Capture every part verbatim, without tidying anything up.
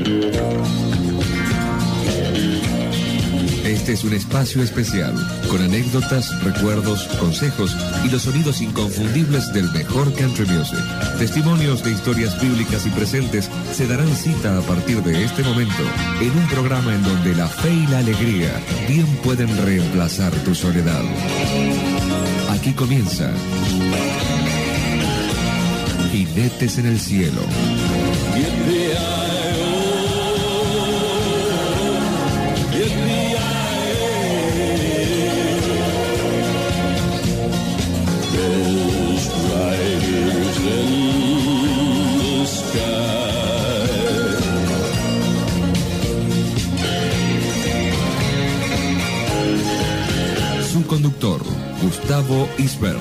Este es un espacio especial, con anécdotas, recuerdos, consejos y los sonidos inconfundibles del mejor country music. Testimonios de historias bíblicas y presentes se darán cita a partir de este momento en un programa en donde la fe y la alegría bien pueden reemplazar tu soledad. Aquí comienza Jinetes en el Cielo. Su conductor, Gustavo Isbert.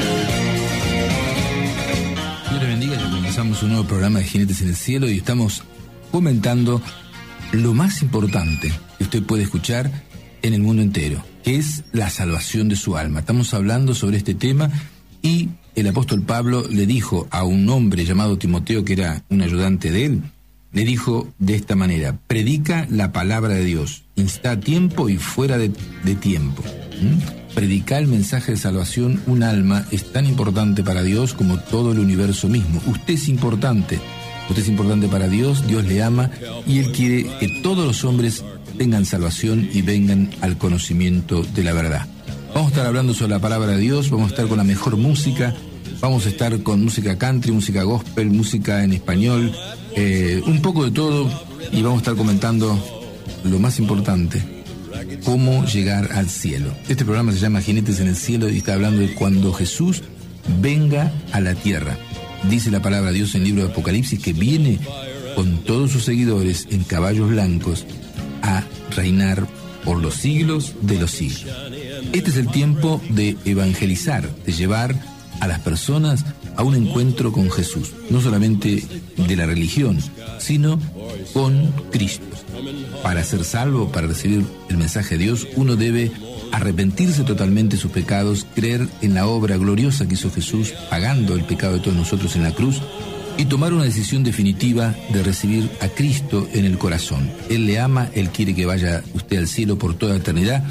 Dios le bendiga, ya comenzamos un nuevo programa de Jinetes en el Cielo y estamos comentando lo más importante que usted puede escuchar en el mundo entero, que es la salvación de su alma. Estamos hablando sobre este tema y el apóstol Pablo le dijo a un hombre llamado Timoteo, que era un ayudante de él, le dijo de esta manera: predica la palabra de Dios, insta a tiempo y fuera de, de tiempo. ¿Mm? Predicar el mensaje de salvación. Un alma es tan importante para Dios como todo el universo mismo. Usted es importante, usted es importante para Dios, Dios le ama y Él quiere que todos los hombres tengan salvación y vengan al conocimiento de la verdad. Vamos a estar hablando sobre la palabra de Dios, vamos a estar con la mejor música, vamos a estar con música country, música gospel, música en español, eh, un poco de todo, y vamos a estar comentando lo más importante: cómo llegar al cielo. Este programa se llama Jinetes en el Cielo y está hablando de cuando Jesús venga a la tierra. Dice la palabra de Dios en el libro de Apocalipsis que viene con todos sus seguidores en caballos blancos a reinar por los siglos de los siglos. Este es el tiempo de evangelizar, de llevar a las personas a un encuentro con Jesús, no solamente de la religión, sino con Cristo. Para ser salvo, para recibir el mensaje de Dios, uno debe arrepentirse totalmente de sus pecados, creer en la obra gloriosa que hizo Jesús, pagando el pecado de todos nosotros en la cruz, y tomar una decisión definitiva de recibir a Cristo en el corazón. Él le ama, Él quiere que vaya usted al cielo por toda la eternidad.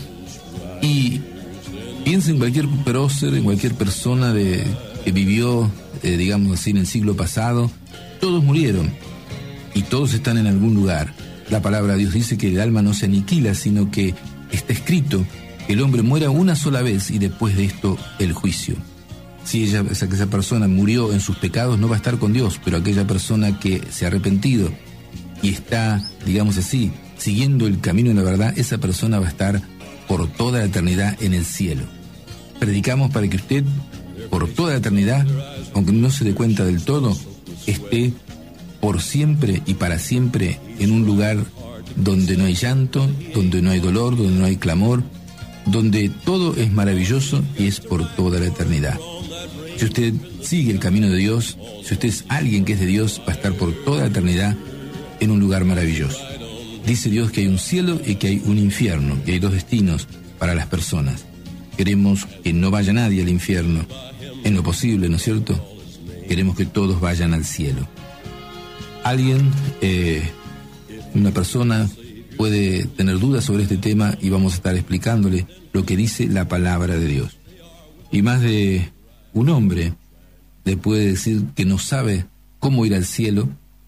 Y piensa en cualquier prócer, en cualquier persona de, que vivió, eh, digamos así, en el siglo pasado. Todos murieron y todos están en algún lugar. La palabra de Dios dice que el alma no se aniquila, sino que está escrito que el hombre muera una sola vez y después de esto el juicio. Si ella, esa, esa persona murió en sus pecados, no va a estar con Dios, pero aquella persona que se ha arrepentido y está, digamos así, siguiendo el camino de la verdad, esa persona va a estar por toda la eternidad en el cielo. Predicamos para que usted, por toda la eternidad, aunque no se dé cuenta del todo, esté por siempre y para siempre en un lugar donde no hay llanto, donde no hay dolor, donde no hay clamor, donde todo es maravilloso y es por toda la eternidad. Si usted sigue el camino de Dios, si usted es alguien que es de Dios, va a estar por toda la eternidad en un lugar maravilloso. Dice Dios que hay un cielo y que hay un infierno, que hay dos destinos para las personas. Queremos que no vaya nadie al infierno, en lo posible, ¿no es cierto? Queremos que todos vayan al cielo. Alguien, eh, una persona, puede tener dudas sobre este tema y vamos a estar explicándole lo que dice la palabra de Dios. Y más de un hombre le puede decir que no sabe cómo ir al cielo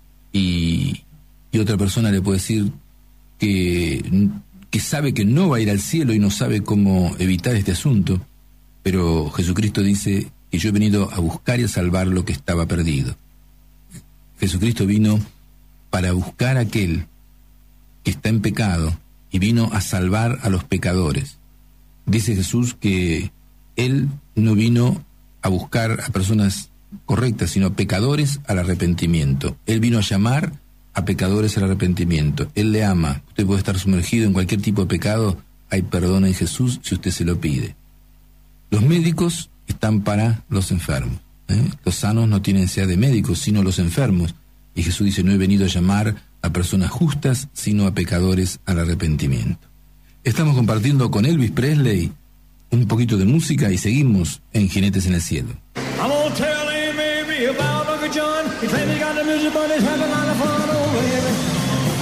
y, y otra persona le puede decir que, que sabe que no va a ir al cielo y no sabe cómo evitar este asunto, pero Jesucristo dice que yo he venido a buscar y a salvar lo que estaba perdido. Jesucristo vino para buscar a aquel que está en pecado y vino a salvar a los pecadores. Dice Jesús que Él no vino a buscar a personas correctas, sino a pecadores al arrepentimiento. Él vino a llamar a pecadores al arrepentimiento. Él le ama. Usted puede estar sumergido en cualquier tipo de pecado, hay perdón en Jesús si usted se lo pide. Los médicos están para los enfermos, ¿eh? Los sanos no tienen necesidad de médicos, sino los enfermos. Y Jesús dice, no he venido a llamar a personas justas, sino a pecadores al arrepentimiento. Estamos compartiendo con Elvis Presley un poquito de música y seguimos en Jinetes en el Cielo. I'm gonna tell him, baby, about Uncle John. He claims he got the music, but he's having a lot of fun, oh, baby.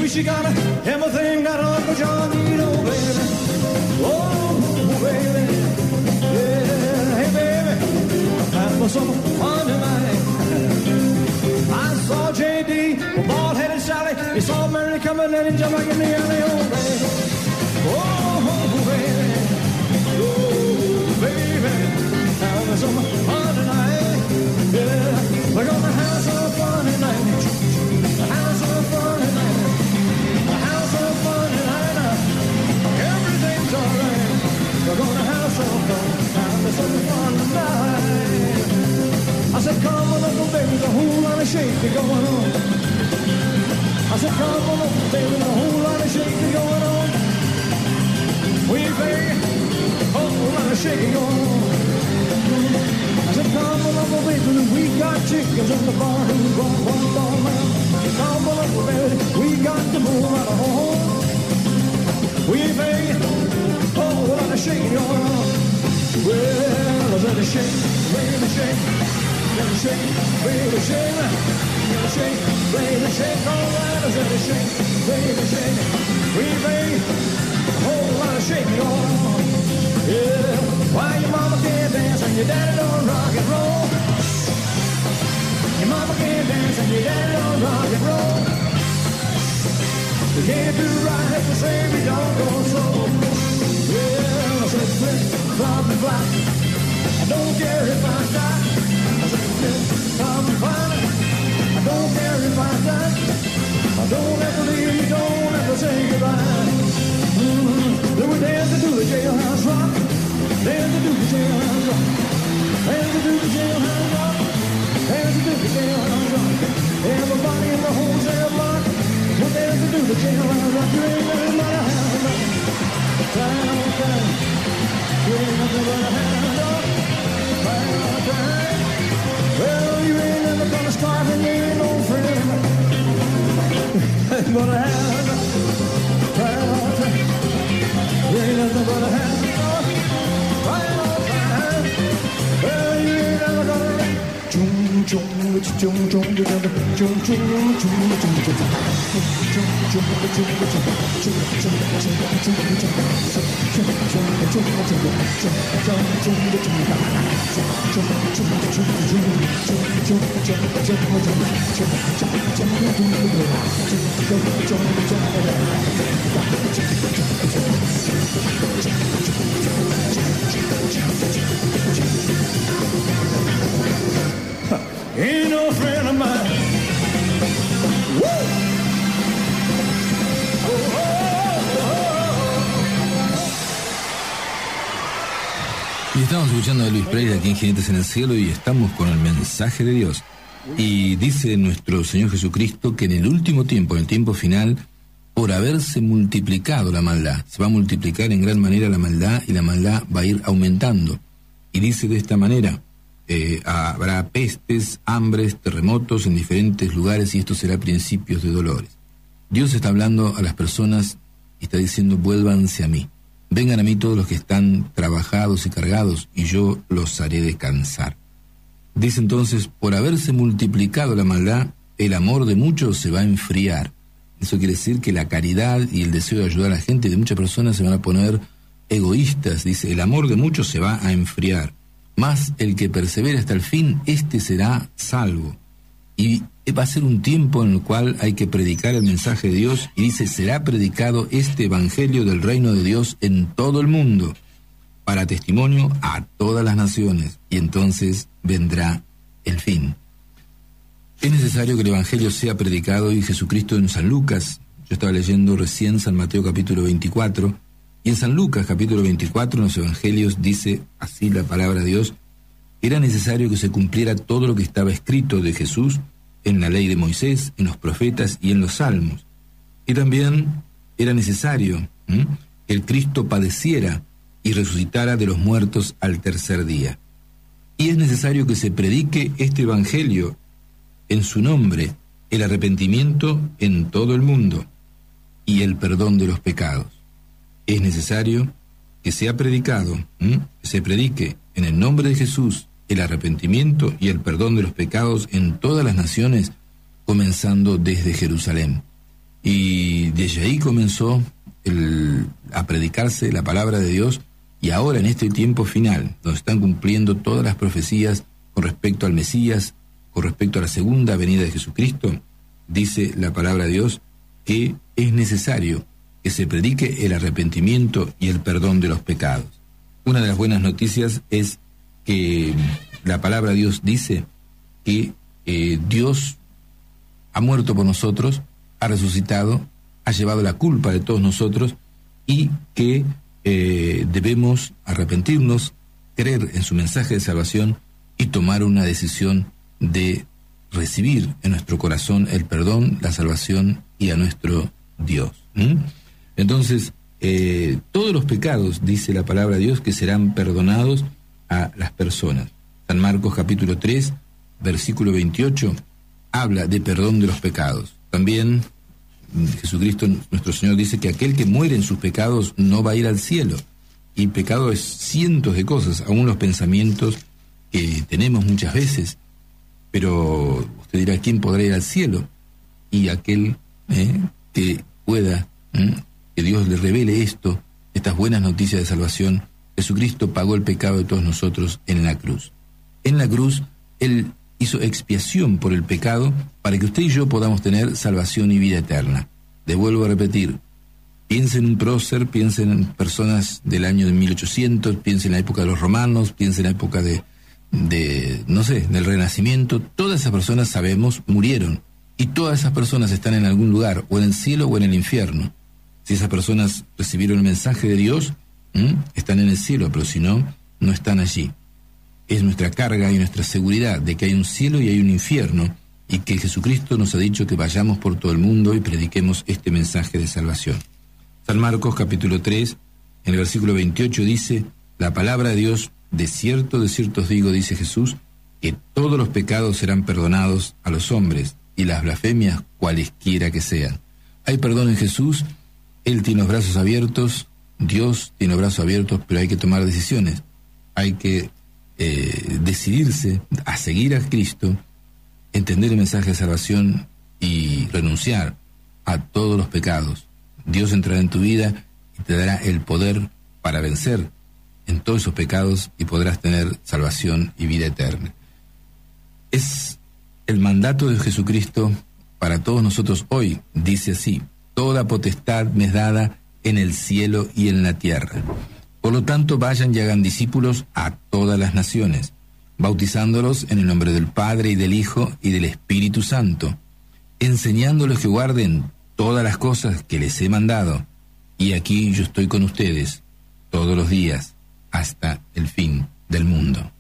she got everything that Uncle John need, oh baby. Oh baby, yeah, hey baby, have some fun tonight. I saw J D, bald-headed Sally. He saw Mary coming and he jumped like in the alley, oh baby. Oh baby, oh baby, have some fun tonight. Yeah, we're gonna have some fun tonight. Have some fun tonight. Have some fun tonight. Everything's alright. We're gonna have some fun. Have some fun tonight. I said, come on, little baby, there's a whole lot of shaking going on. I said, come on, little baby, there's a whole lot of shaking going on. We baby, a whole lot of shaking going on. I said, come on, little baby, we got chickens in the barn who run, run, run, run. Come on, little baby, we got to move out of home. We baby, a whole lot of shaking going on. Well, I said, a shake, baby, shake. Gonna shake, baby, shake. Gonna shake, baby, shake. All right, I said, a shake, baby, shake. We baby, a whole lot of shaking going on. Yeah, why your mama can't dance and your daddy don't rock and roll? Your mama can't dance and your daddy don't rock and roll. You can't do right if you say we don't go slow. Yeah, I said, flip, flop, and flop. I don't care if I die. I said, flip, flop, and flop. I don't care if I die. I don't ever leave, don't ever say goodbye. Mm-hmm. Then we dance to the jailhouse rock. Dance to the jailhouse rock. Dance to the jailhouse rock. Dance to the jailhouse rock. Everybody in the whole jail block. We'll dance to the jailhouse rock. You ain't nothing but a hound dog. Time, time. You ain't nothing but a hound dog. Time, time. Well, you ain't never gonna starve and you ain't no friend. But a hound dog. Time, time. You ain't nothing but a hound dog. Time, time. Well, you ain't never gonna. Chung, chung, chung, chung, chung, chung, chung, chung, chung, Ain't no friend of mine. Woo! Oh, oh, oh, oh. Y estamos escuchando a Elvis Presley aquí en Jinetes en el Cielo y estamos con el mensaje de Dios. Y dice nuestro Señor Jesucristo que en el último tiempo, en el tiempo final, por haberse multiplicado la maldad, se va a multiplicar en gran manera la maldad y la maldad va a ir aumentando. Y dice de esta manera, Eh, habrá pestes, hambres, terremotos en diferentes lugares y esto será principios de dolores. Dios está hablando a las personas y está diciendo, vuélvanse a mí. Vengan a mí todos los que están trabajados y cargados y yo los haré descansar. Dice entonces, por haberse multiplicado la maldad, el amor de muchos se va a enfriar. Eso quiere decir que la caridad y el deseo de ayudar a la gente de muchas personas se van a poner egoístas. Dice, el amor de muchos se va a enfriar. Más el que persevera hasta el fin, este será salvo. Y va a ser un tiempo en el cual hay que predicar el mensaje de Dios, y dice, será predicado este evangelio del reino de Dios en todo el mundo, para testimonio a todas las naciones, y entonces vendrá el fin. Es necesario que el evangelio sea predicado, y Jesucristo en San Lucas, yo estaba leyendo recién San Mateo capítulo veinticuatro, y en San Lucas capítulo veinticuatro, en los evangelios, dice así la palabra de Dios, era necesario que se cumpliera todo lo que estaba escrito de Jesús en la ley de Moisés, en los profetas y en los salmos. Y también era necesario ¿m? que el Cristo padeciera y resucitara de los muertos al tercer día. Y es necesario que se predique este evangelio en su nombre, el arrepentimiento en todo el mundo y el perdón de los pecados. Es necesario que sea predicado, ¿m? que se predique en el nombre de Jesús el arrepentimiento y el perdón de los pecados en todas las naciones, comenzando desde Jerusalén. Y desde ahí comenzó el, a predicarse la palabra de Dios, y ahora en este tiempo final, donde están cumpliendo todas las profecías con respecto al Mesías, con respecto a la segunda venida de Jesucristo, dice la palabra de Dios que es necesario que se predique el arrepentimiento y el perdón de los pecados. Una de las buenas noticias es que la palabra de Dios dice que eh, Dios ha muerto por nosotros, ha resucitado, ha llevado la culpa de todos nosotros, y que eh, debemos arrepentirnos, creer en su mensaje de salvación y tomar una decisión de recibir en nuestro corazón el perdón, la salvación y a nuestro Dios. ¿Mm? Entonces, eh, todos los pecados, dice la palabra de Dios, que serán perdonados a las personas. San Marcos capítulo tres, versículo veintiocho, habla de perdón de los pecados. También Jesucristo, nuestro Señor, dice que aquel que muere en sus pecados no va a ir al cielo. Y pecado es cientos de cosas, aún los pensamientos que tenemos muchas veces. Pero usted dirá, ¿quién podrá ir al cielo? Y aquel eh, que pueda, eh, que Dios le revele esto, estas buenas noticias de salvación. Jesucristo pagó el pecado de todos nosotros en la cruz. En la cruz, Él hizo expiación por el pecado para que usted y yo podamos tener salvación y vida eterna. Le vuelvo a repetir, piensen en un prócer, piensen en personas del año de mil ochocientos, piensen en la época de los romanos, piensen en la época de, de, no sé, del Renacimiento. Todas esas personas, sabemos, murieron. Y todas esas personas están en algún lugar, o en el cielo o en el infierno. Si esas personas recibieron el mensaje de Dios, ¿m? están en el cielo, pero si no, no están allí. Es nuestra carga y nuestra seguridad de que hay un cielo y hay un infierno, y que Jesucristo nos ha dicho que vayamos por todo el mundo y prediquemos este mensaje de salvación. San Marcos capítulo tres, en el versículo veintiocho dice, la palabra de Dios, de cierto, de cierto os digo, dice Jesús, que todos los pecados serán perdonados a los hombres, y las blasfemias cualesquiera que sean. Hay perdón en Jesús, Él tiene los brazos abiertos, Dios tiene los brazos abiertos, pero hay que tomar decisiones. Hay que eh, decidirse a seguir a Cristo, entender el mensaje de salvación y renunciar a todos los pecados. Dios entrará en tu vida y te dará el poder para vencer en todos esos pecados y podrás tener salvación y vida eterna. Es el mandato de Jesucristo para todos nosotros hoy. Dice así, toda potestad me es dada en el cielo y en la tierra. Por lo tanto, vayan y hagan discípulos a todas las naciones, bautizándolos en el nombre del Padre y del Hijo y del Espíritu Santo, enseñándoles que guarden todas las cosas que les he mandado. Y aquí yo estoy con ustedes todos los días hasta el fin del mundo.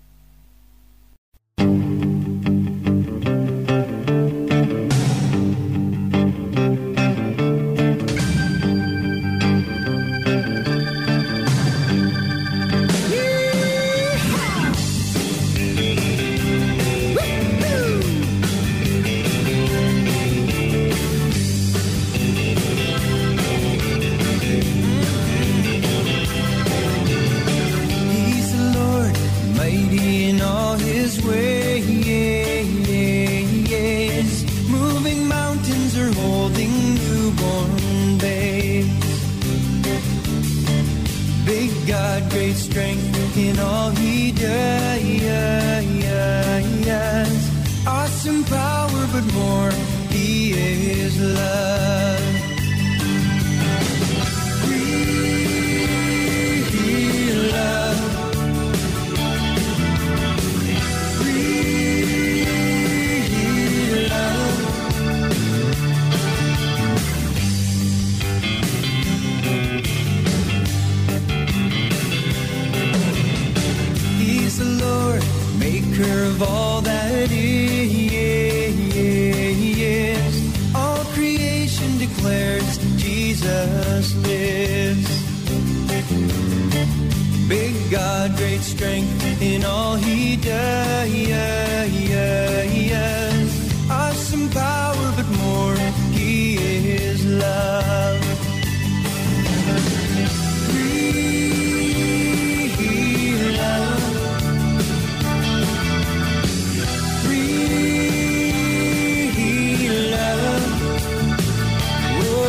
Oh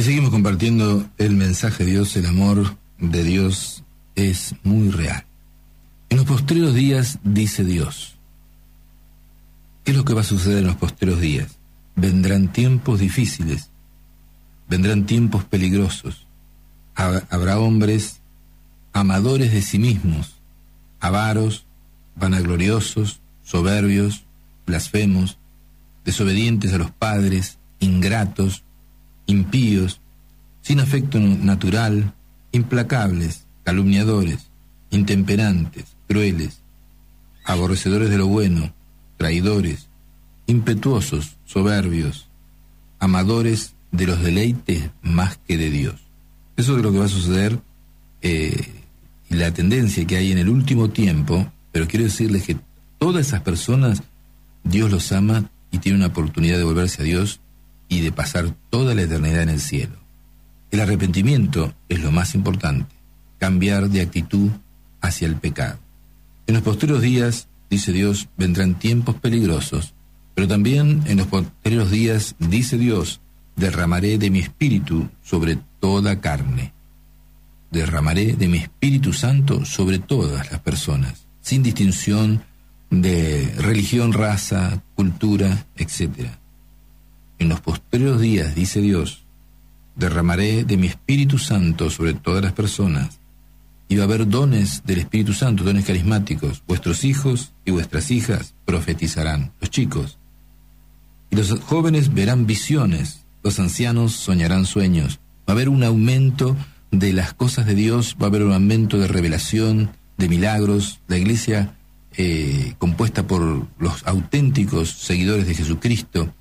Y seguimos compartiendo el mensaje de Dios. El amor de Dios es muy real. En los postreros días, dice Dios. ¿Qué es lo que va a suceder en los postreros días? Vendrán tiempos difíciles, vendrán tiempos peligrosos. Habrá hombres amadores de sí mismos, avaros, vanagloriosos, soberbios, blasfemos, desobedientes a los padres, ingratos, impíos, sin afecto natural, implacables, calumniadores, intemperantes, crueles, aborrecedores de lo bueno, traidores, impetuosos, soberbios, amadores de los deleites más que de Dios. Eso es lo que va a suceder, eh, y la tendencia que hay en el último tiempo. Pero quiero decirles que todas esas personas, Dios los ama y tiene una oportunidad de volverse a Dios y de pasar toda la eternidad en el cielo. El arrepentimiento es lo más importante, cambiar de actitud hacia el pecado. En los posteriores días, dice Dios, vendrán tiempos peligrosos, pero también en los posteriores días, dice Dios, derramaré de mi espíritu sobre toda carne. Derramaré de mi Espíritu Santo sobre todas las personas, sin distinción de religión, raza, cultura, etcétera. En los posteriores días, dice Dios, derramaré de mi Espíritu Santo sobre todas las personas, y va a haber dones del Espíritu Santo, dones carismáticos. Vuestros hijos y vuestras hijas profetizarán, los chicos. Y los jóvenes verán visiones, los ancianos soñarán sueños. Va a haber un aumento de las cosas de Dios, va a haber un aumento de revelación, de milagros. La iglesia, eh, compuesta por los auténticos seguidores de Jesucristo,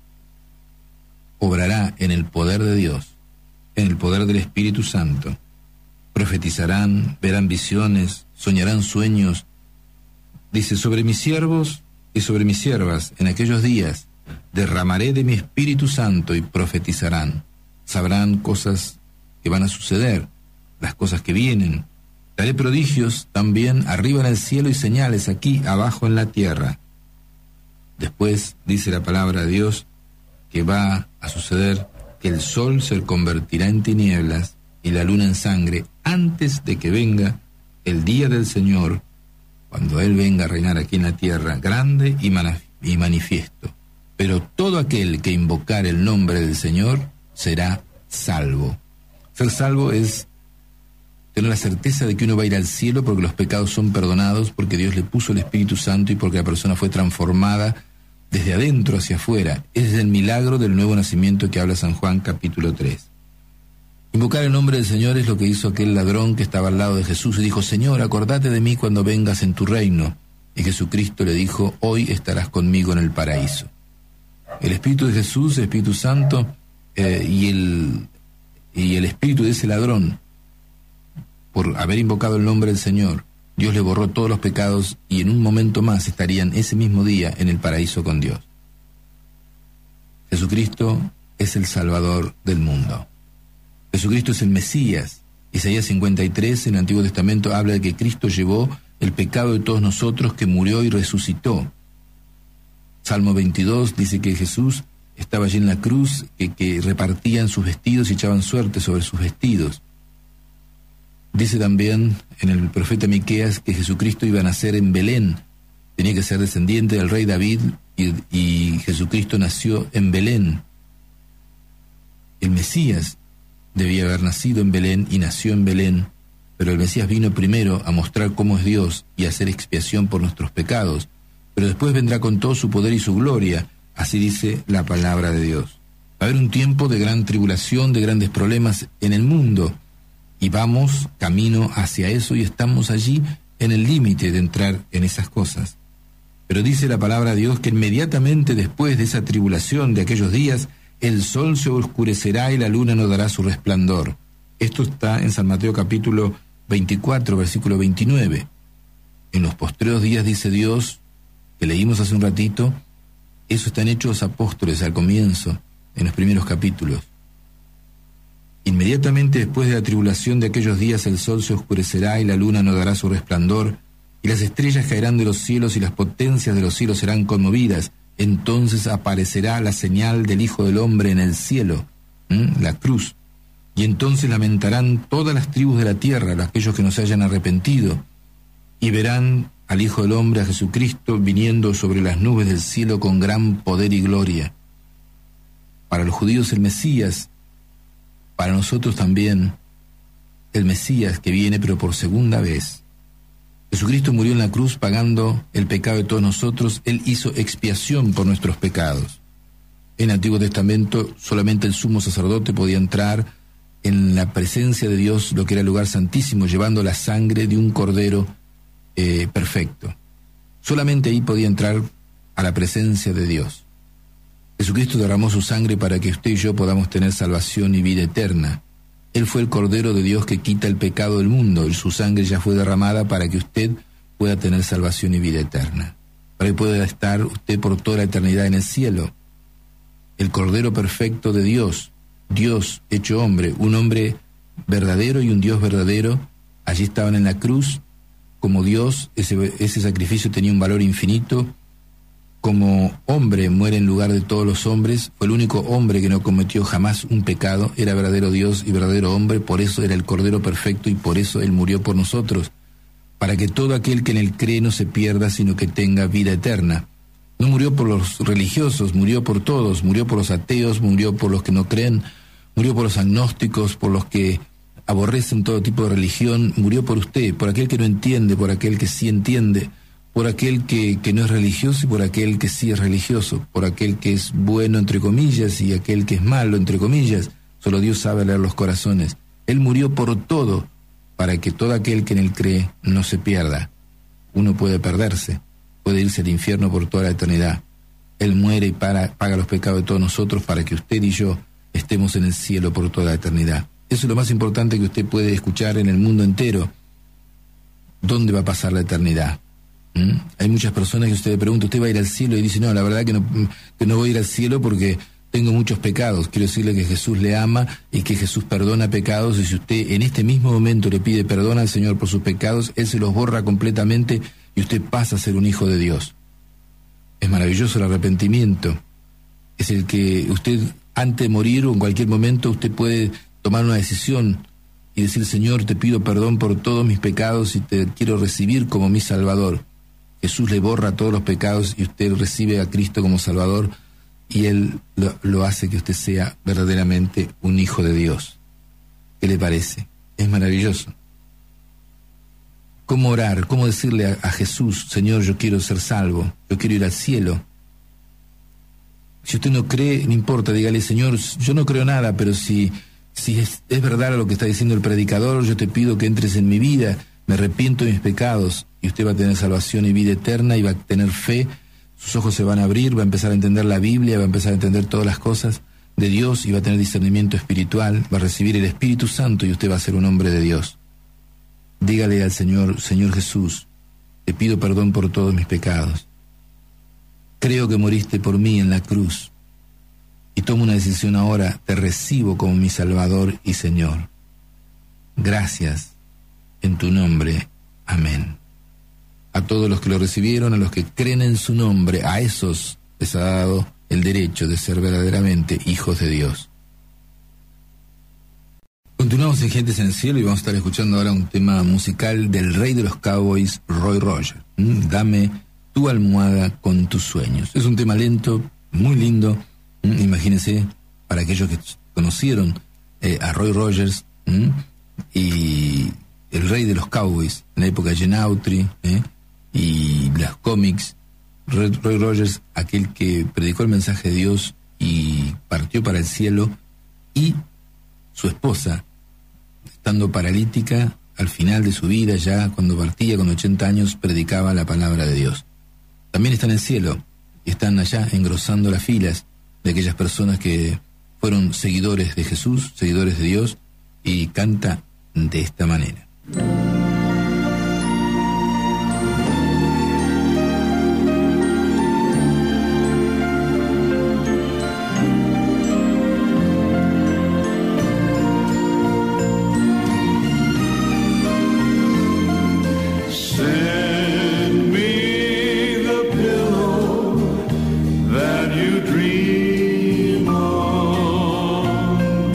obrará en el poder de Dios, en el poder del Espíritu Santo. Profetizarán, verán visiones, soñarán sueños. Dice, sobre mis siervos y sobre mis siervas, en aquellos días, derramaré de mi Espíritu Santo y profetizarán. Sabrán cosas que van a suceder, las cosas que vienen. Daré prodigios también arriba en el cielo y señales aquí abajo en la tierra. Después dice la palabra de Dios que va a suceder que el sol se convertirá en tinieblas y la luna en sangre antes de que venga el día del Señor, cuando Él venga a reinar aquí en la tierra, grande y, manif- y manifiesto. Pero todo aquel que invocar el nombre del Señor será salvo. Ser salvo es tener la certeza de que uno va a ir al cielo porque los pecados son perdonados, porque Dios le puso el Espíritu Santo y porque la persona fue transformada desde adentro hacia afuera. Ese es el milagro del nuevo nacimiento que habla San Juan capítulo tres. Invocar el nombre del Señor es lo que hizo aquel ladrón que estaba al lado de Jesús y dijo, Señor, acordate de mí cuando vengas en tu reino. Y Jesucristo le dijo, hoy estarás conmigo en el paraíso. El Espíritu de Jesús, el Espíritu Santo, eh, y, el, y el espíritu de ese ladrón, por haber invocado el nombre del Señor, Dios le borró todos los pecados y en un momento más estarían ese mismo día en el paraíso con Dios. Jesucristo es el Salvador del mundo. Jesucristo es el Mesías. Isaías cincuenta y tres en el Antiguo Testamento habla de que Cristo llevó el pecado de todos nosotros, que murió y resucitó. Salmo veintidós dice que Jesús estaba allí en la cruz, que, que repartían sus vestidos y echaban suerte sobre sus vestidos. Dice también en el profeta Miqueas que Jesucristo iba a nacer en Belén, tenía que ser descendiente del rey David y, y Jesucristo nació en Belén. El Mesías debía haber nacido en Belén y nació en Belén, pero el Mesías vino primero a mostrar cómo es Dios y a hacer expiación por nuestros pecados, pero después vendrá con todo su poder y su gloria, así dice la palabra de Dios. Va a haber un tiempo de gran tribulación, de grandes problemas en el mundo, y vamos camino hacia eso y estamos allí en el límite de entrar en esas cosas. Pero dice la palabra de Dios que inmediatamente después de esa tribulación de aquellos días, el sol se oscurecerá y la luna no dará su resplandor. Esto está en San Mateo capítulo veinticuatro, versículo veintinueve. En los postreros días, dice Dios, que leímos hace un ratito, eso está en Hechos Apóstoles al comienzo, en los primeros capítulos. Inmediatamente después de la tribulación de aquellos días, el sol se oscurecerá y la luna no dará su resplandor, y las estrellas caerán de los cielos y las potencias de los cielos serán conmovidas. Entonces aparecerá la señal del Hijo del Hombre en el cielo. ¿Mm? La cruz. Y entonces lamentarán todas las tribus de la tierra, aquellos que no se hayan arrepentido, y verán al Hijo del Hombre, a Jesucristo, viniendo sobre las nubes del cielo con gran poder y gloria. Para los judíos el Mesías, para nosotros también el Mesías que viene, pero por segunda vez. Jesucristo murió en la cruz pagando el pecado de todos nosotros. Él hizo expiación por nuestros pecados. En el Antiguo Testamento solamente el sumo sacerdote podía entrar en la presencia de Dios, lo que era el lugar santísimo, llevando la sangre de un cordero eh, perfecto. Solamente ahí podía entrar a la presencia de Dios. Jesucristo derramó su sangre para que usted y yo podamos tener salvación y vida eterna. Él fue el Cordero de Dios que quita el pecado del mundo, y su sangre ya fue derramada para que usted pueda tener salvación y vida eterna, para que pueda estar usted por toda la eternidad en el cielo. El Cordero perfecto de Dios, Dios hecho hombre, un hombre verdadero y un Dios verdadero, allí estaban en la cruz. Como Dios, ese, ese sacrificio tenía un valor infinito. Como hombre muere en lugar de todos los hombres, fue el único hombre que no cometió jamás un pecado, era verdadero Dios y verdadero hombre, por eso era el Cordero perfecto y por eso Él murió por nosotros, para que todo aquel que en Él cree no se pierda, sino que tenga vida eterna. No murió por los religiosos, murió por todos, murió por los ateos, murió por los que no creen, murió por los agnósticos, por los que aborrecen todo tipo de religión, murió por usted, por aquel que no entiende, por aquel que sí entiende, por aquel que, que no es religioso y por aquel que sí es religioso, por aquel que es bueno entre comillas y aquel que es malo entre comillas. Solo Dios sabe leer los corazones. Él murió por todo, para que todo aquel que en Él cree no se pierda. Uno puede perderse, puede irse al infierno por toda la eternidad. Él muere y para, paga los pecados de todos nosotros para que usted y yo estemos en el cielo por toda la eternidad. Eso es lo más importante que usted puede escuchar en el mundo entero. ¿Dónde va a pasar la eternidad? ¿Mm? Hay muchas personas que usted le pregunta, ¿usted va a ir al cielo? Y dice, no, la verdad que no, que no voy a ir al cielo porque tengo muchos pecados. Quiero decirle que Jesús le ama y que Jesús perdona pecados, y si usted en este mismo momento le pide perdón al Señor por sus pecados, Él se los borra completamente y usted pasa a ser un hijo de Dios. Es maravilloso el arrepentimiento. Es el que usted, antes de morir o en cualquier momento, usted puede tomar una decisión y decir, Señor, te pido perdón por todos mis pecados y te quiero recibir como mi Salvador. Jesús le borra todos los pecados y usted recibe a Cristo como Salvador, y Él lo, lo hace que usted sea verdaderamente un hijo de Dios. ¿Qué le parece? Es maravilloso. ¿Cómo orar? ¿Cómo decirle a, a Jesús, Señor, yo quiero ser salvo, yo quiero ir al cielo? Si usted no cree, no importa, dígale, Señor, yo no creo nada, pero si, si es, es verdad lo que está diciendo el predicador, yo te pido que entres en mi vida, me arrepiento de mis pecados, y usted va a tener salvación y vida eterna, y va a tener fe, sus ojos se van a abrir, va a empezar a entender la Biblia, va a empezar a entender todas las cosas de Dios, y va a tener discernimiento espiritual, va a recibir el Espíritu Santo, y usted va a ser un hombre de Dios. Dígale al Señor, Señor Jesús, te pido perdón por todos mis pecados. Creo que moriste por mí en la cruz, y tomo una decisión ahora, te recibo como mi Salvador y Señor. Gracias, en tu nombre, amén. A todos los que lo recibieron, a los que creen en su nombre, a esos les ha dado el derecho de ser verdaderamente hijos de Dios. Continuamos en Gentes en el Cielo y vamos a estar escuchando ahora un tema musical del rey de los Cowboys, Roy Rogers. ¿Mm? Dame tu almohada con tus sueños. Es un tema lento, muy lindo. ¿Mm? Imagínense, para aquellos que conocieron eh, a Roy Rogers, ¿Mm? y el rey de los Cowboys, en la época de Gene Autry, ¿eh? y los cómics, Roy, Roy Rogers, aquel que predicó el mensaje de Dios y partió para el cielo, y su esposa, estando paralítica, al final de su vida, ya cuando partía con ochenta años, predicaba la palabra de Dios. También está en el cielo, y están allá engrosando las filas de aquellas personas que fueron seguidores de Jesús, seguidores de Dios, y canta de esta manera. Dream on.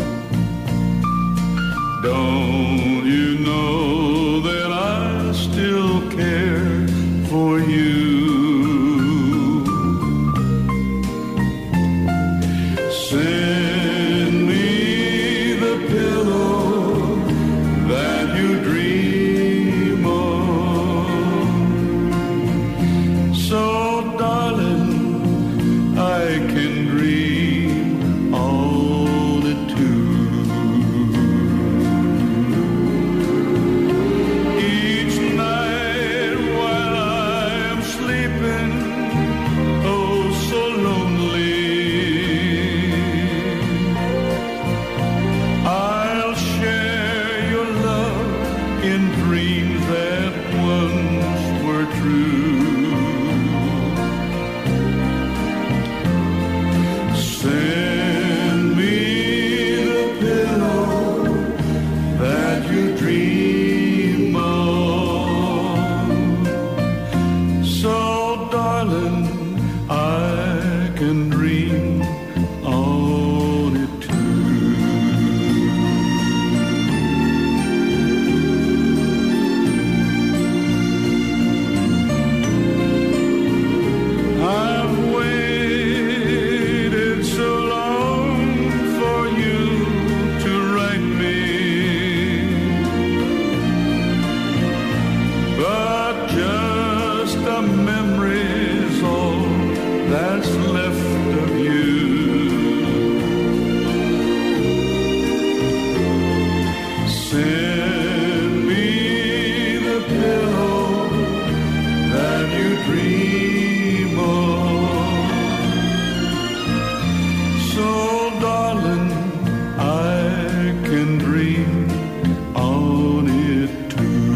darling, I can dream on it too.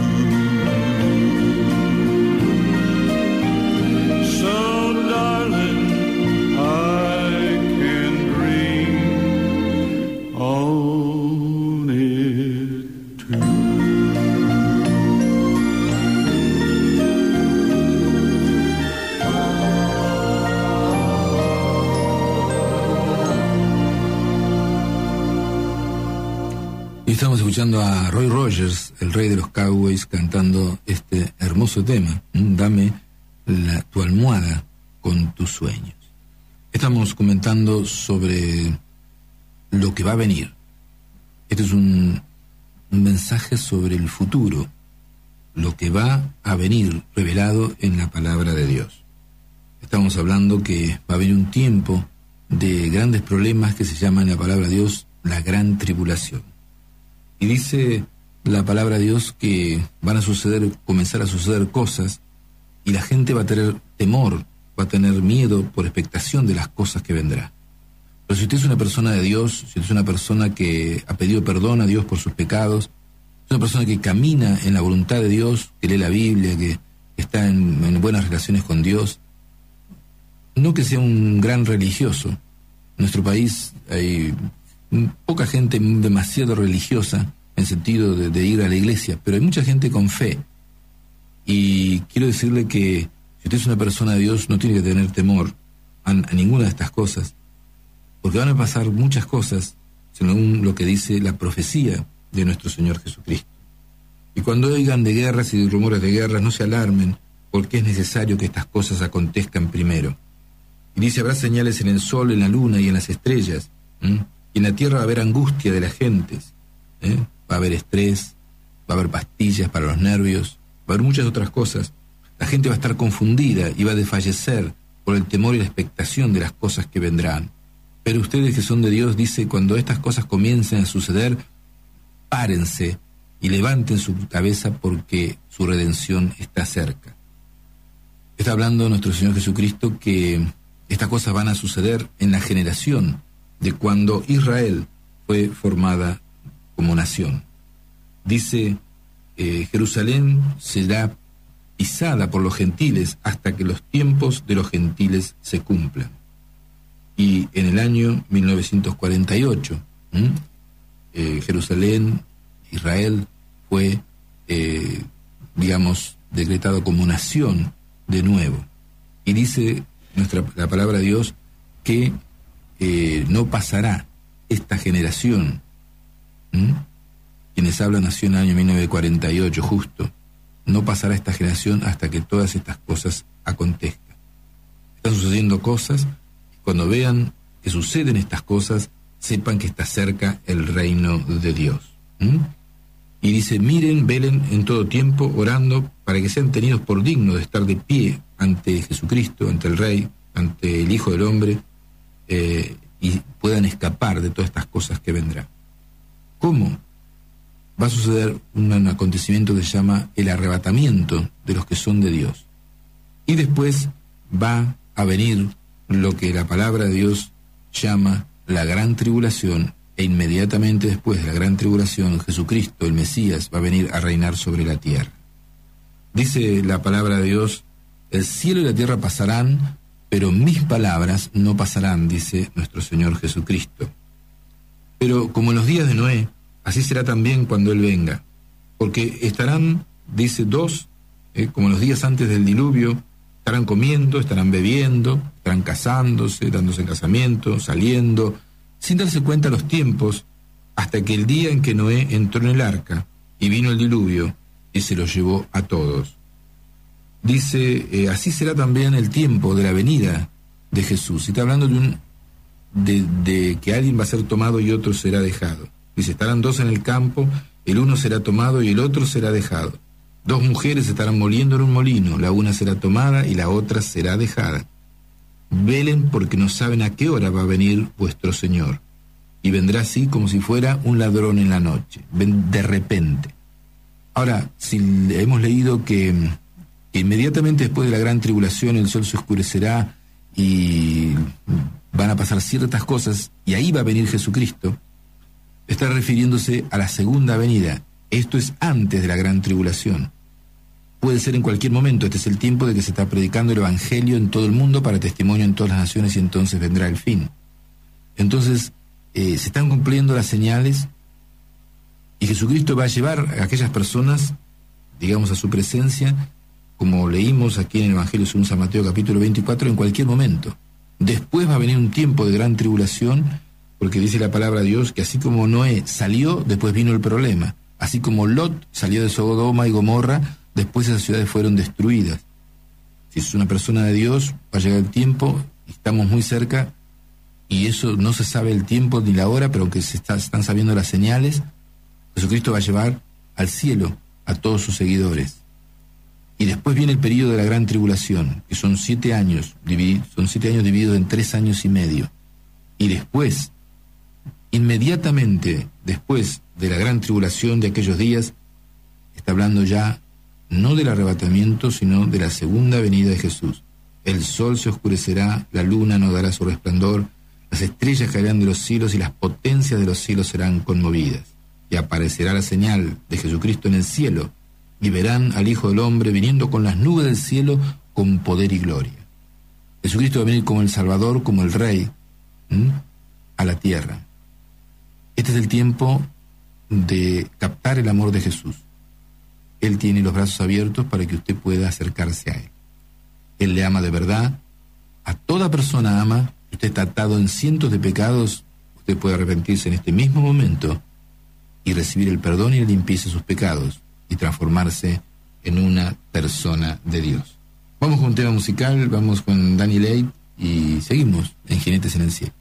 So darling, I can dream on it too. Estamos escuchando a Roy Rogers, el rey de los Cowboys, cantando este hermoso tema, Dame la, tu almohada con tus sueños. Estamos comentando sobre lo que va a venir. Este es un, un mensaje sobre el futuro, lo que va a venir revelado en la palabra de Dios. Estamos hablando que va a venir un tiempo de grandes problemas que se llama en la palabra de Dios la gran tribulación. Y dice la palabra de Dios que van a suceder, comenzar a suceder cosas, y la gente va a tener temor, va a tener miedo por expectación de las cosas que vendrán. Pero si usted es una persona de Dios, si usted es una persona que ha pedido perdón a Dios por sus pecados, es una persona que camina en la voluntad de Dios, que lee la Biblia, que está en, en buenas relaciones con Dios, no que sea un gran religioso. En nuestro país hay poca gente demasiado religiosa en sentido de, de ir a la iglesia, pero hay mucha gente con fe. Y quiero decirle que si usted es una persona de Dios, no tiene que tener temor a, a ninguna de estas cosas, porque van a pasar muchas cosas según lo que dice la profecía de nuestro Señor Jesucristo. Y cuando oigan de guerras y de rumores de guerras, no se alarmen, porque es necesario que estas cosas acontezcan primero. Y dice, habrá señales en el sol, en la luna y en las estrellas, ¿m? Y en la tierra va a haber angustia de las gentes, ¿eh? Va a haber estrés, va a haber pastillas para los nervios, va a haber muchas otras cosas. La gente va a estar confundida y va a desfallecer por el temor y la expectación de las cosas que vendrán. Pero ustedes que son de Dios, dice, cuando estas cosas comiencen a suceder, párense y levanten su cabeza porque su redención está cerca. Está hablando nuestro Señor Jesucristo que estas cosas van a suceder en la generación de cuando Israel fue formada como nación. Dice, eh, Jerusalén será pisada por los gentiles hasta que los tiempos de los gentiles se cumplan. Y en el año mil novecientos cuarenta y ocho, eh, Jerusalén, Israel, fue, eh, digamos, decretado como nación de nuevo. Y dice nuestra, la palabra de Dios que Eh, no pasará esta generación, ¿m? Quienes hablan nació en el año mil novecientos cuarenta y ocho, justo, no pasará esta generación hasta que todas estas cosas acontezcan. Están sucediendo cosas, cuando vean que suceden estas cosas, sepan que está cerca el reino de Dios. ¿m? Y dice, miren, velen en todo tiempo, orando, para que sean tenidos por dignos de estar de pie ante Jesucristo, ante el Rey, ante el Hijo del Hombre, Eh, y puedan escapar de todas estas cosas que vendrán. ¿Cómo? Va a suceder un, un acontecimiento que se llama el arrebatamiento de los que son de Dios. Y después va a venir lo que la palabra de Dios llama la gran tribulación, e inmediatamente después de la gran tribulación, Jesucristo, el Mesías, va a venir a reinar sobre la tierra. Dice la palabra de Dios, el cielo y la tierra pasarán, pero mis palabras no pasarán, dice nuestro Señor Jesucristo. Pero como en los días de Noé, así será también cuando Él venga. Porque estarán, dice, dos, eh, como los días antes del diluvio, estarán comiendo, estarán bebiendo, estarán casándose, dándose en casamiento, saliendo, sin darse cuenta los tiempos, hasta que el día en que Noé entró en el arca y vino el diluvio y se los llevó a todos. Dice, eh, así será también el tiempo de la venida de Jesús. Y está hablando de, un, de, de que alguien va a ser tomado y otro será dejado. Dice, estarán dos en el campo, el uno será tomado y el otro será dejado. Dos mujeres estarán moliendo en un molino, la una será tomada y la otra será dejada. Velen porque no saben a qué hora va a venir vuestro Señor. Y vendrá así como si fuera un ladrón en la noche, de repente. Ahora, si hemos leído que... que inmediatamente después de la gran tribulación el sol se oscurecerá y van a pasar ciertas cosas, y ahí va a venir Jesucristo, está refiriéndose a la segunda venida. Esto es antes de la gran tribulación. Puede ser en cualquier momento. Este es el tiempo de que se está predicando el Evangelio en todo el mundo para testimonio en todas las naciones, y entonces vendrá el fin. Entonces, eh, se están cumpliendo las señales, y Jesucristo va a llevar a aquellas personas, digamos, a su presencia, como leímos aquí en el Evangelio según San Mateo capítulo veinticuatro, en cualquier momento. Después va a venir un tiempo de gran tribulación, porque dice la palabra de Dios que así como Noé salió, después vino el problema. Así como Lot salió de Sodoma y Gomorra, después esas ciudades fueron destruidas. Si es una persona de Dios, va a llegar el tiempo, estamos muy cerca, y eso no se sabe el tiempo ni la hora, pero aunque se, está, se están sabiendo las señales, Jesucristo va a llevar al cielo a todos sus seguidores. Y después viene el periodo de la gran tribulación, que son siete años, son siete años divididos en tres años y medio. Y después, inmediatamente después de la gran tribulación de aquellos días, está hablando ya no del arrebatamiento, sino de la segunda venida de Jesús. El sol se oscurecerá, la luna no dará su resplandor, las estrellas caerán de los cielos y las potencias de los cielos serán conmovidas. Y aparecerá la señal de Jesucristo en el cielo, y verán al Hijo del Hombre viniendo con las nubes del cielo con poder y gloria. Jesucristo va a venir como el Salvador, como el Rey, ¿m? a la tierra. Este es el tiempo de captar el amor de Jesús. Él tiene los brazos abiertos para que usted pueda acercarse a Él. Él le ama de verdad. A toda persona ama. Si usted está atado en cientos de pecados, usted puede arrepentirse en este mismo momento y recibir el perdón y la limpieza de sus pecados y transformarse en una persona de Dios. Vamos con un tema musical, vamos con Danny Lake y seguimos en Jinetes en el Cielo.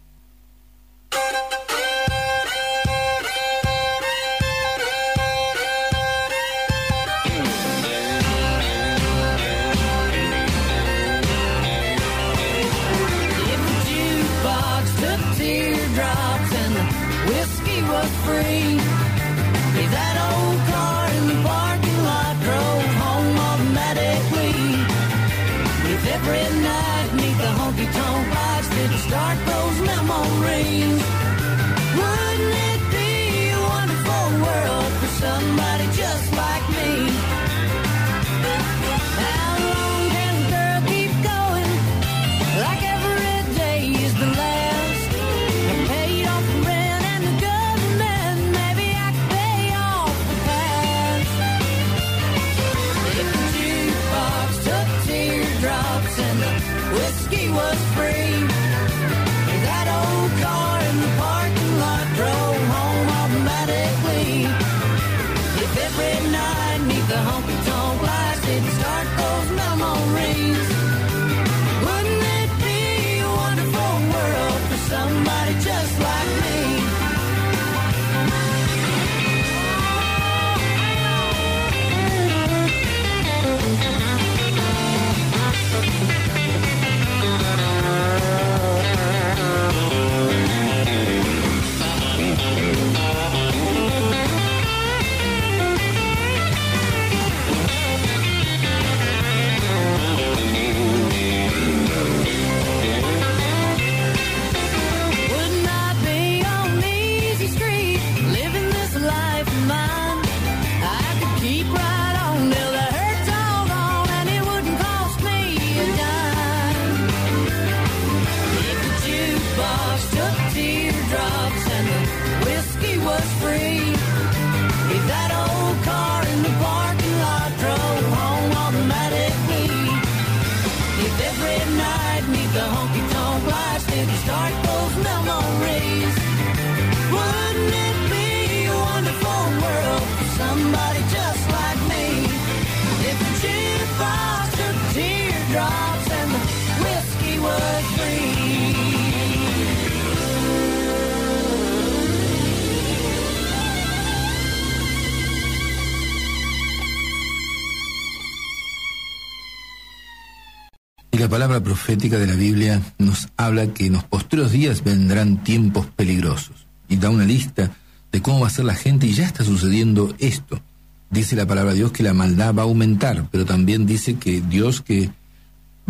Free. Leave that old car in the parking lot, drove home automatically. If every night neath the honky-tonk lights did start those memories, wouldn't it be a wonderful world for somebody just like me? How long can a girl keep going like every day is the last? I paid off the rent and the government, maybe I could pay off the past. If the jukebox took teardrops and the whiskey was free, that old car in the parking lot drove home automatically. If every night neath the honky-tonk lights did start those memories, wouldn't it be a wonderful world for somebody just like me? Wouldn't I be on the easy street, living this life of mine? I could keep right on till the hurt's all gone, and it wouldn't cost me a dime. If the jukebox took teardrops and the whiskey was free, if that old car in the parking lot drove home automatically, if every night neath the honky-tonk lights did start those memories, wouldn't it be a wonderful world for somebody just like me? If the jukebox took teardrops and the whiskey was free. Y la palabra profética de la Biblia nos habla que en los postreros días vendrán tiempos peligrosos. Y da una lista de cómo va a ser la gente, y ya está sucediendo esto. Dice la palabra de Dios que la maldad va a aumentar, pero también dice que Dios que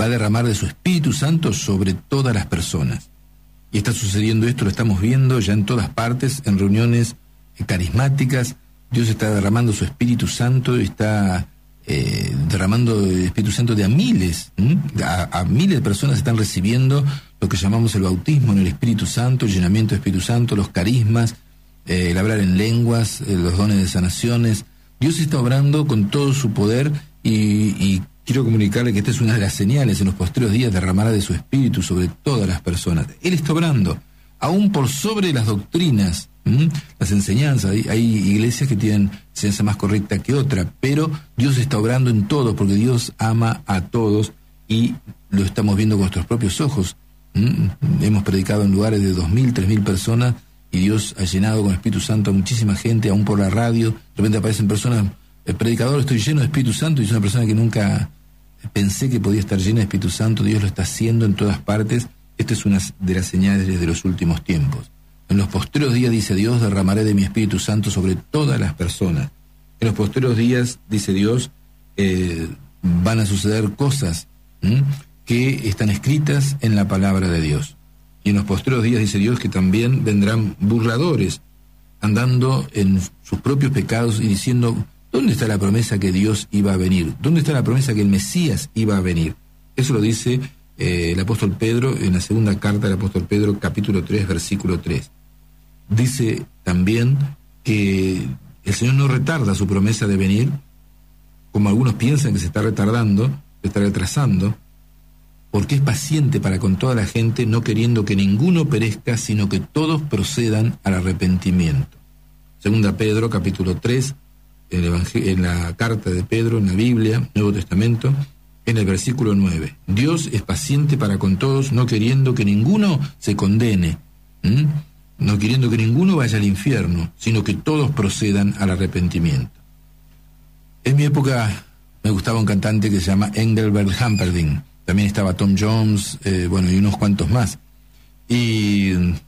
va a derramar de su Espíritu Santo sobre todas las personas. Y está sucediendo esto, lo estamos viendo ya en todas partes, en reuniones carismáticas. Dios está derramando su Espíritu Santo, está eh, derramando el Espíritu Santo de a miles, a, a miles de personas están recibiendo lo que llamamos el bautismo en el Espíritu Santo, el llenamiento del Espíritu Santo, los carismas, eh, el hablar en lenguas, eh, los dones de sanaciones. Dios está obrando con todo su poder y, y quiero comunicarle que esta es una de las señales. En los posteriores días derramará de su Espíritu sobre todas las personas. Él está obrando, aún por sobre las doctrinas, ¿m? las enseñanzas. Hay, hay iglesias que tienen enseñanza más correcta que otra, pero Dios está obrando en todos, porque Dios ama a todos y lo estamos viendo con nuestros propios ojos. ¿M? Hemos predicado en lugares de dos mil, tres mil personas y Dios ha llenado con Espíritu Santo a muchísima gente, aún por la radio. De repente aparecen personas, el predicador, estoy lleno de Espíritu Santo, y es una persona que nunca pensé que podía estar llena de Espíritu Santo. Dios lo está haciendo en todas partes. Esta es una de las señales de los últimos tiempos. En los posteriores días, dice Dios, derramaré de mi Espíritu Santo sobre todas las personas. En los posteriores días, dice Dios, eh, van a suceder cosas ¿m? que están escritas en la palabra de Dios. Y en los posteriores días, dice Dios, que también vendrán burladores, andando en sus propios pecados y diciendo, ¿dónde está la promesa que Dios iba a venir? ¿Dónde está la promesa que el Mesías iba a venir? Eso lo dice eh, el apóstol Pedro en la segunda carta del apóstol Pedro, capítulo tres, versículo tres. Dice también que el Señor no retarda su promesa de venir, como algunos piensan que se está retardando, se está retrasando, porque es paciente para con toda la gente, no queriendo que ninguno perezca, sino que todos procedan al arrepentimiento. Segunda Pedro, capítulo tres, en, el Evangel- en la carta de Pedro, en la Biblia, Nuevo Testamento, en el versículo nueve. Dios es paciente para con todos, no queriendo que ninguno se condene, ¿m? no queriendo que ninguno vaya al infierno, sino que todos procedan al arrepentimiento. En mi época me gustaba un cantante que se llama Engelbert Humperdinck. También estaba Tom Jones, eh, bueno, y unos cuantos más. Y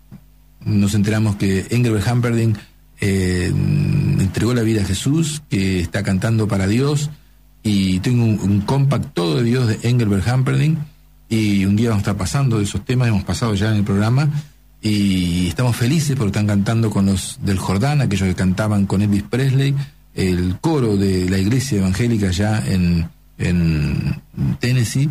nos enteramos que Engelbert Humperdinck eh, entregó la vida a Jesús, que está cantando para Dios, y tengo un, un compact todo de Dios de Engelbert Humperdinck, y un día vamos a estar pasando de esos temas, hemos pasado ya en el programa, y estamos felices porque están cantando con los del Jordán, aquellos que cantaban con Elvis Presley, el coro de la iglesia evangélica allá en, en Tennessee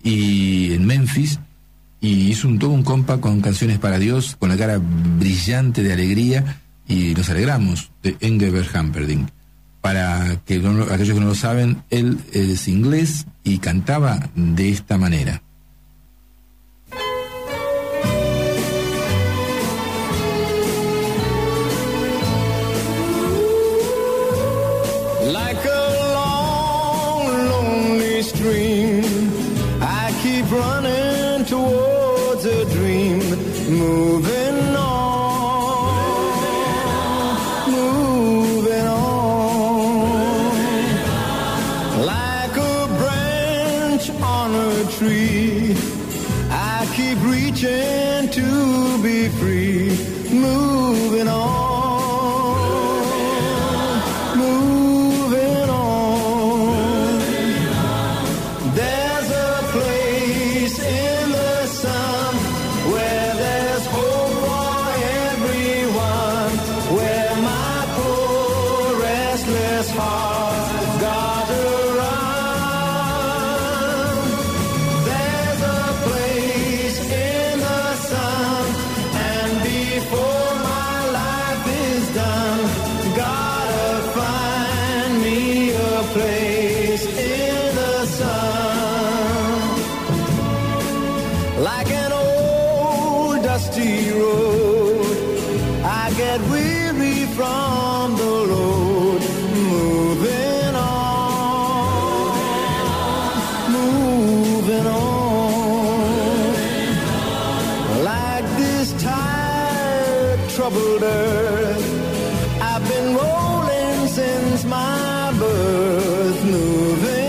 y en Memphis, y hizo un, todo un compa con canciones para Dios, con la cara brillante de alegría, y nos alegramos de Engelbert Humperdinck. Para que no, aquellos que no lo saben, él es inglés y cantaba de esta manera. Like a long, lonely stream, I keep running towards a dream, moving on, moving on. Like a branch on a tree, I keep reaching to be free, moving on. Like an old dusty road, I get weary from the load, moving on, moving on. Like this tired, troubled earth, I've been rolling since my birth, moving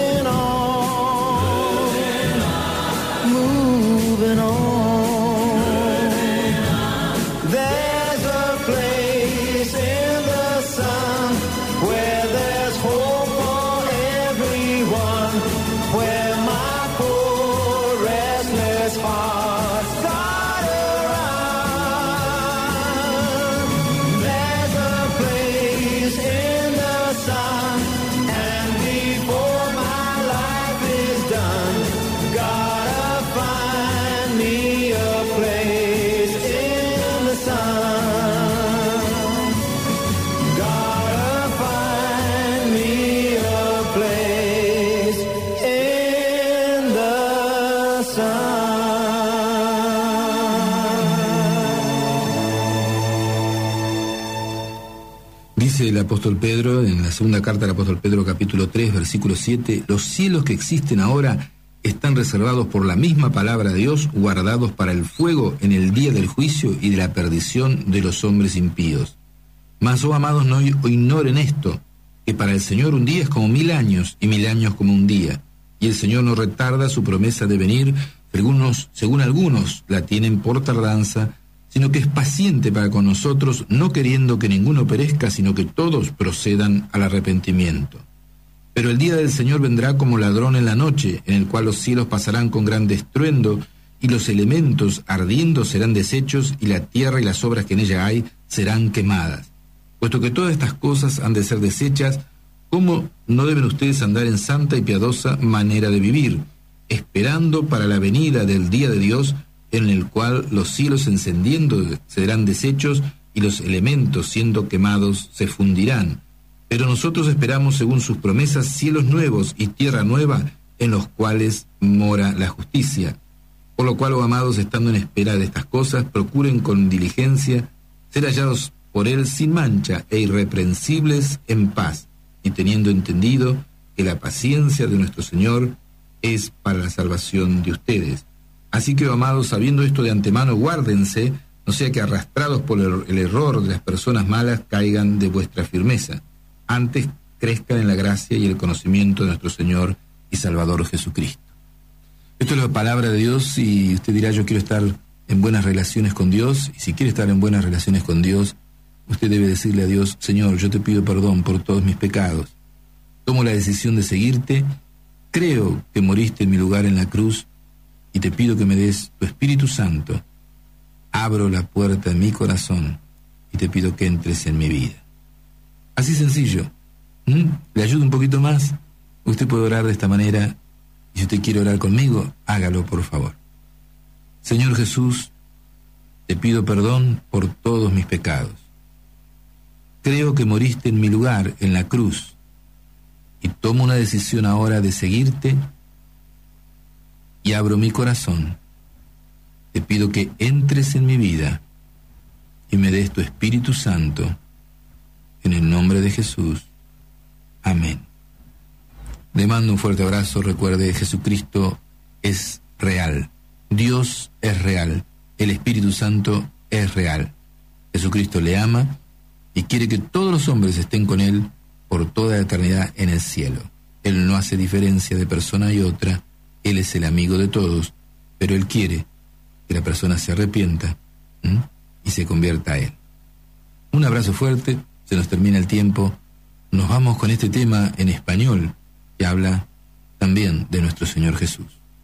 where my poor Dice el apóstol Pedro, en la segunda carta del apóstol Pedro, capítulo tres, versículo siete, los cielos que existen ahora están reservados por la misma palabra de Dios, guardados para el fuego en el día del juicio y de la perdición de los hombres impíos. Mas, oh amados, no ignoren esto, que para el Señor un día es como mil años, y mil años como un día. Y el Señor no retarda su promesa de venir, según, según algunos la tienen por tardanza, sino que es paciente para con nosotros, no queriendo que ninguno perezca, sino que todos procedan al arrepentimiento. Pero el día del Señor vendrá como ladrón en la noche, en el cual los cielos pasarán con gran estruendo, y los elementos ardiendo serán deshechos, y la tierra y las obras que en ella hay serán quemadas. Puesto que todas estas cosas han de ser deshechas, ¿cómo no deben ustedes andar en santa y piadosa manera de vivir, esperando para la venida del día de Dios, en el cual los cielos encendiendo serán deshechos, y los elementos siendo quemados se fundirán? Pero nosotros esperamos, según sus promesas, cielos nuevos y tierra nueva, en los cuales mora la justicia. Por lo cual, oh amados, estando en espera de estas cosas, procuren con diligencia ser hallados por él sin mancha e irreprensibles en paz, y teniendo entendido que la paciencia de nuestro Señor es para la salvación de ustedes. Así que, oh amados, sabiendo esto de antemano, guárdense, no sea que arrastrados por el, el error de las personas malas caigan de vuestra firmeza. Antes crezcan en la gracia y el conocimiento de nuestro Señor y Salvador Jesucristo. Esto es la palabra de Dios, y usted dirá, yo quiero estar en buenas relaciones con Dios, y si quiere estar en buenas relaciones con Dios, usted debe decirle a Dios, Señor, yo te pido perdón por todos mis pecados. Tomo la decisión de seguirte, creo que moriste en mi lugar en la cruz, y te pido que me des tu Espíritu Santo. Abro la puerta de mi corazón, y te pido que entres en mi vida. Así sencillo. ¿Mm? ¿Le ayuda un poquito más? Usted puede orar de esta manera, y si usted quiere orar conmigo, hágalo por favor. Señor Jesús, te pido perdón por todos mis pecados. Creo que moriste en mi lugar en la cruz, y tomo una decisión ahora de seguirte, y abro mi corazón. Te pido que entres en mi vida y me des tu Espíritu Santo. En el nombre de Jesús. Amén. Le mando un fuerte abrazo. Recuerde, Jesucristo es real. Dios es real. El Espíritu Santo es real. Jesucristo le ama y quiere que todos los hombres estén con Él por toda la eternidad en el cielo. Él no hace diferencia de persona y otra. Él es el amigo de todos, pero Él quiere que la persona se arrepienta ¿m? y se convierta a Él. Un abrazo fuerte. Se nos termina el tiempo. Nos vamos con este tema en español que habla también de nuestro Señor Jesús.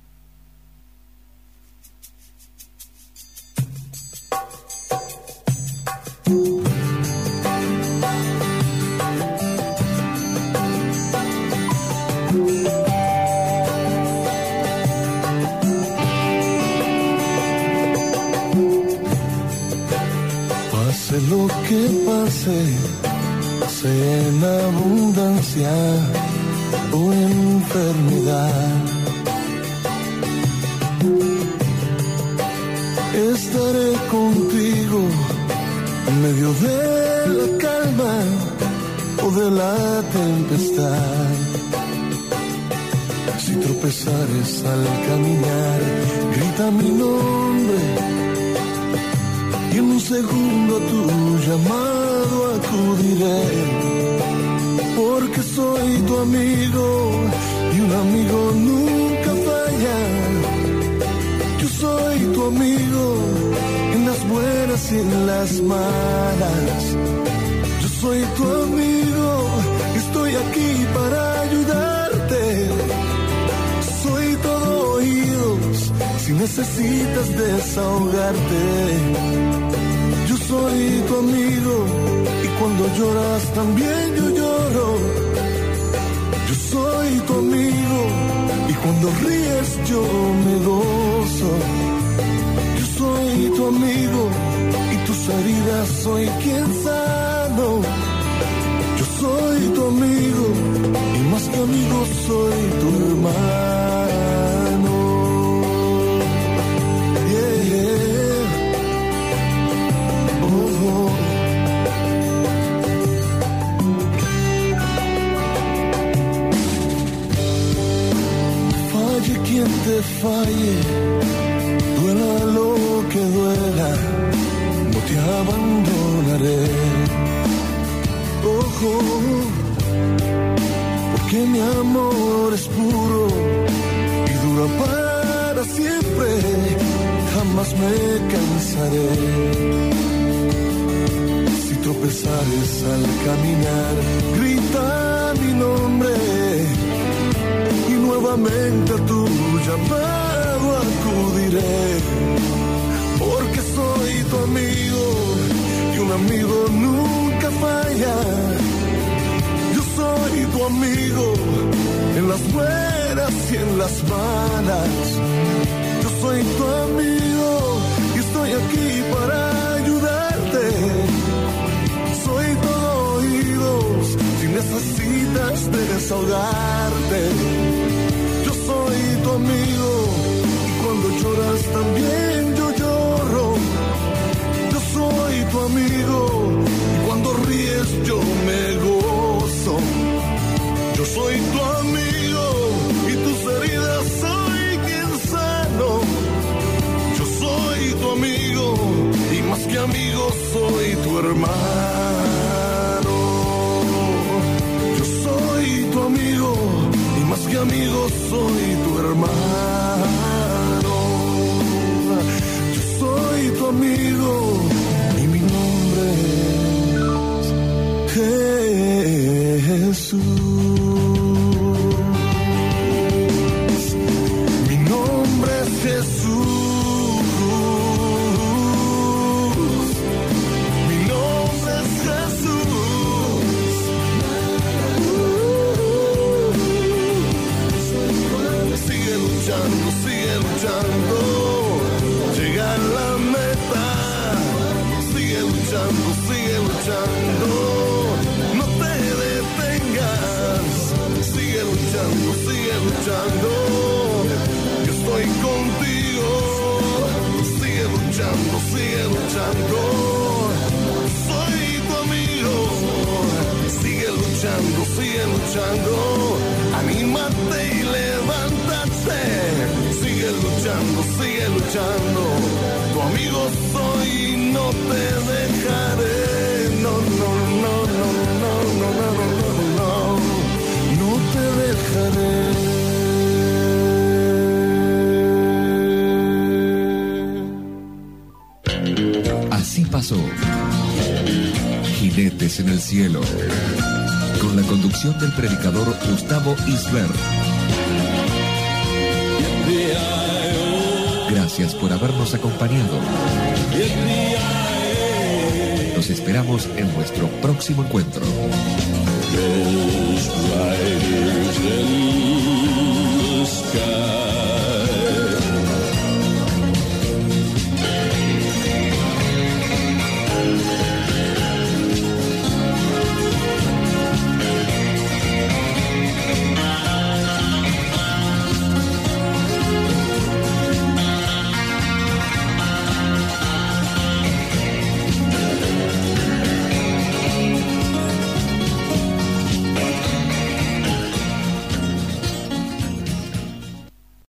Pase lo que pase, sea en abundancia o enfermedad, estaré contigo en medio de la calma o de la tempestad. Si tropezares al caminar, grita mi nombre, y en un segundo a tu llamado acudiré, porque soy tu amigo y un amigo nunca falla. Yo soy tu amigo en las buenas y en las malas. Yo soy tu amigo, estoy aquí para ayudarte. Soy todo oídos si necesitas desahogarte. Yo soy tu amigo y cuando lloras también yo lloro. Yo soy tu amigo y cuando ríes yo me gozo. Yo soy tu amigo y tus heridas soy quien sano. Yo soy tu amigo y más que amigo soy tu hermano. Yeah. Oh, oh. falle, duela lo que duela, no te abandonaré. Ojo, porque mi amor es puro y dura para siempre, jamás me cansaré. Si tropezares al caminar, grita mi nombre y nuevamente a tu llamado acudiré, porque soy tu amigo y un amigo nunca falla. Yo soy tu amigo en las buenas y en las malas. Yo soy tu amigo y estoy aquí para ayudarte. Soy todo oídos si necesitas desahogarte. Yo soy tu amigo y cuando lloras también yo lloro. Yo soy tu amigo y cuando ríes yo me gozo. Yo soy tu amigo y tus heridas soy quien sano. Yo soy tu amigo y más que amigo soy tu hermano. Yo soy tu amigo y más que amigo soy tu hermano. Yo soy tu amigo y mi nombre es Jesús. Mi nombre es Jesús. Mi nombre es Jesús. Sigue luchando, sigue luchando. Llega a la meta. Sigue luchando, sigue luchando. No te detengas. Sigue luchando, sigue luchando. Yo estoy contigo. Sigue luchando, sigue luchando. Soy tu amigo. Sigue luchando, sigue luchando. Anímate y levántate. Sigue luchando, sigue luchando. Tu amigo soy y no te dejaré. No, no, no, no, no, no, no, no, no, no. No te dejaré. Así pasó. Jinetes en el cielo. Con la conducción del predicador Gustavo Isbert. Gracias por habernos acompañado. Los esperamos en nuestro próximo encuentro. Ghost riders in